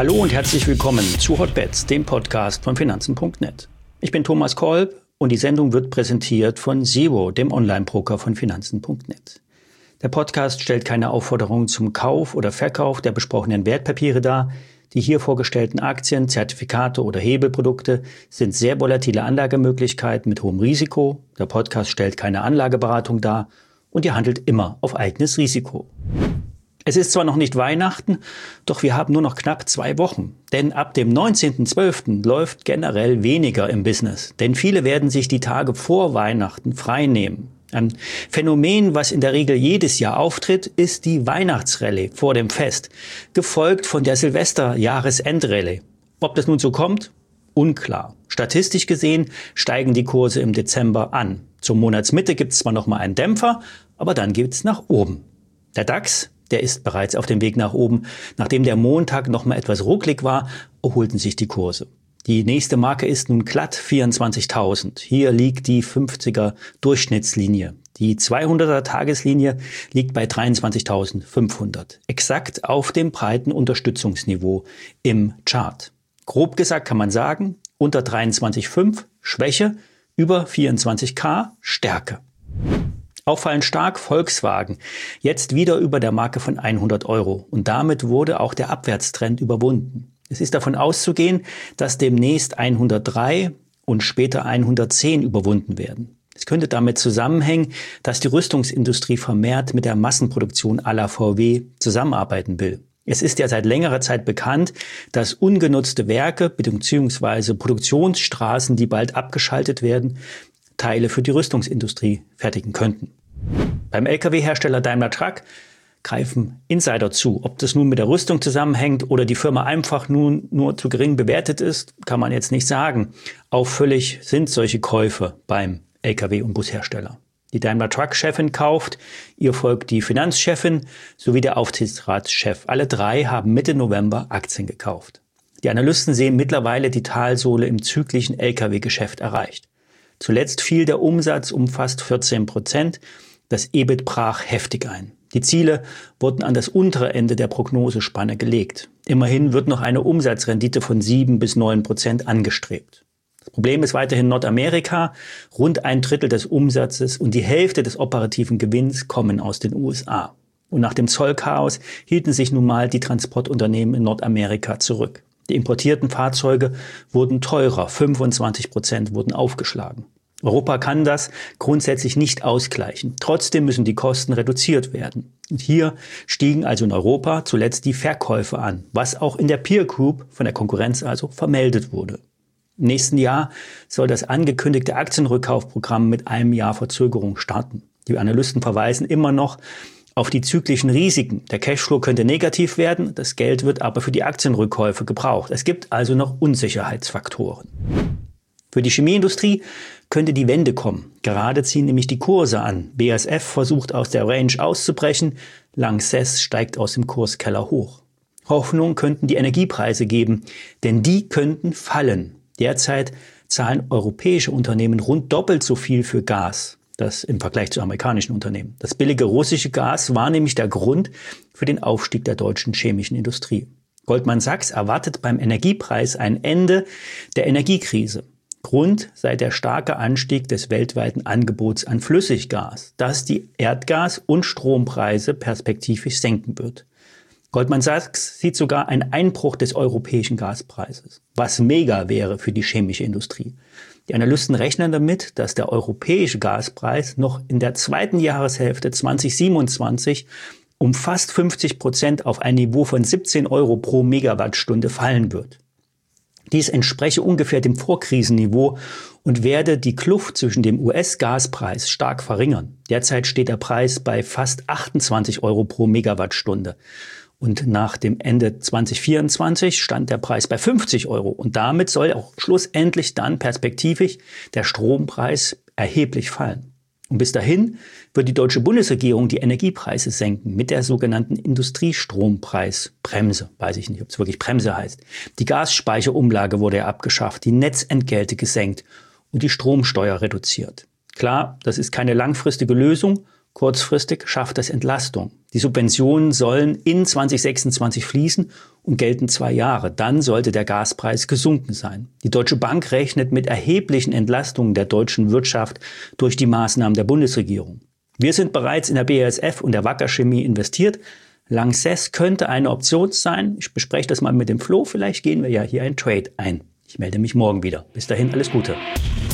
Hallo und herzlich willkommen zu Hotbets, dem Podcast von Finanzen.net. Ich bin Thomas Kolb und die Sendung wird präsentiert von Zero, dem Online-Broker von Finanzen.net. Der Podcast stellt keine Aufforderung zum Kauf oder Verkauf der besprochenen Wertpapiere dar. Die hier vorgestellten Aktien, Zertifikate oder Hebelprodukte sind sehr volatile Anlagemöglichkeiten mit hohem Risiko. Der Podcast stellt keine Anlageberatung dar und ihr handelt immer auf eigenes Risiko. Es ist zwar noch nicht Weihnachten, doch wir haben nur noch knapp 2 Wochen. Denn ab dem 19.12. läuft generell weniger im Business. Denn viele werden sich die Tage vor Weihnachten frei nehmen. Ein Phänomen, was in der Regel jedes Jahr auftritt, ist die Weihnachtsrallye vor dem Fest, gefolgt von der Silvester-Jahresendrallye. Ob das nun so kommt? Unklar. Statistisch gesehen steigen die Kurse im Dezember an. Zur Monatsmitte gibt es zwar noch mal einen Dämpfer, aber dann geht es nach oben. Der DAX, der ist bereits auf dem Weg nach oben. Nachdem der Montag noch mal etwas rucklig war, erholten sich die Kurse. Die nächste Marke ist nun glatt 24.000. Hier liegt die 50er Durchschnittslinie. Die 200er Tageslinie liegt bei 23.500. Exakt auf dem breiten Unterstützungsniveau im Chart. Grob gesagt kann man sagen, unter 23,5 Schwäche, über 24.000 Stärke. Auffallend stark Volkswagen, jetzt wieder über der Marke von 100 Euro. Und damit wurde auch der Abwärtstrend überwunden. Es ist davon auszugehen, dass demnächst 103 und später 110 überwunden werden. Es könnte damit zusammenhängen, dass die Rüstungsindustrie vermehrt mit der Massenproduktion à la VW zusammenarbeiten will. Es ist ja seit längerer Zeit bekannt, dass ungenutzte Werke bzw. Produktionsstraßen, die bald abgeschaltet werden, Teile für die Rüstungsindustrie fertigen könnten. Beim Lkw-Hersteller Daimler Truck greifen Insider zu. Ob das nun mit der Rüstung zusammenhängt oder die Firma einfach nun nur zu gering bewertet ist, kann man jetzt nicht sagen. Auffällig sind solche Käufe beim Lkw- und Bushersteller. Die Daimler Truck-Chefin kauft, ihr folgt die Finanzchefin sowie der Aufsichtsratschef. Alle 3 haben Mitte November Aktien gekauft. Die Analysten sehen mittlerweile die Talsohle im zyklischen Lkw-Geschäft erreicht. Zuletzt fiel der Umsatz um fast 14%. Das EBIT brach heftig ein. Die Ziele wurden an das untere Ende der Prognosespanne gelegt. Immerhin wird noch eine Umsatzrendite von 7-9% angestrebt. Das Problem ist weiterhin Nordamerika. Rund 1/3 des Umsatzes und die Hälfte des operativen Gewinns kommen aus den USA. Und nach dem Zollchaos hielten sich nun mal die Transportunternehmen in Nordamerika zurück. Die importierten Fahrzeuge wurden teurer, 25% wurden aufgeschlagen. Europa kann das grundsätzlich nicht ausgleichen. Trotzdem müssen die Kosten reduziert werden. Und hier stiegen also in Europa zuletzt die Verkäufe an, was auch in der Peer Group von der Konkurrenz also vermeldet wurde. Im nächsten Jahr soll das angekündigte Aktienrückkaufprogramm mit einem Jahr Verzögerung starten. Die Analysten verweisen immer noch auf die zyklischen Risiken. Der Cashflow könnte negativ werden, das Geld wird aber für die Aktienrückkäufe gebraucht. Es gibt also noch Unsicherheitsfaktoren. Für die Chemieindustrie könnte die Wende kommen. Gerade ziehen nämlich die Kurse an. BASF versucht aus der Range auszubrechen, Lanxess steigt aus dem Kurskeller hoch. Hoffnung könnten die Energiepreise geben, denn die könnten fallen. Derzeit zahlen europäische Unternehmen rund doppelt so viel für Gas, das im Vergleich zu amerikanischen Unternehmen. Das billige russische Gas war nämlich der Grund für den Aufstieg der deutschen chemischen Industrie. Goldman Sachs erwartet beim Energiepreis ein Ende der Energiekrise. Grund sei der starke Anstieg des weltweiten Angebots an Flüssiggas, das die Erdgas- und Strompreise perspektivisch senken wird. Goldman Sachs sieht sogar einen Einbruch des europäischen Gaspreises, was mega wäre für die chemische Industrie. Die Analysten rechnen damit, dass der europäische Gaspreis noch in der zweiten Jahreshälfte 2027 um fast 50% auf ein Niveau von 17 Euro pro Megawattstunde fallen wird. Dies entspreche ungefähr dem Vorkrisenniveau und werde die Kluft zwischen dem US-Gaspreis stark verringern. Derzeit steht der Preis bei fast 28 Euro pro Megawattstunde. Und nach dem Ende 2024 stand der Preis bei 50 Euro. Und damit soll auch schlussendlich dann perspektivisch der Strompreis erheblich fallen. Und bis dahin wird die deutsche Bundesregierung die Energiepreise senken mit der sogenannten Industriestrompreisbremse. Weiß ich nicht, ob es wirklich Bremse heißt. Die Gasspeicherumlage wurde ja abgeschafft, die Netzentgelte gesenkt und die Stromsteuer reduziert. Klar, das ist keine langfristige Lösung, Kurzfristig schafft es Entlastung. Die Subventionen sollen in 2026 fließen und gelten 2 Jahre. Dann sollte der Gaspreis gesunken sein. Die Deutsche Bank rechnet mit erheblichen Entlastungen der deutschen Wirtschaft durch die Maßnahmen der Bundesregierung. Wir sind bereits in der BASF und der Wacker Chemie investiert. Lanxess könnte eine Option sein. Ich bespreche das mal mit dem Flo. Vielleicht gehen wir ja hier einen Trade ein. Ich melde mich morgen wieder. Bis dahin alles Gute.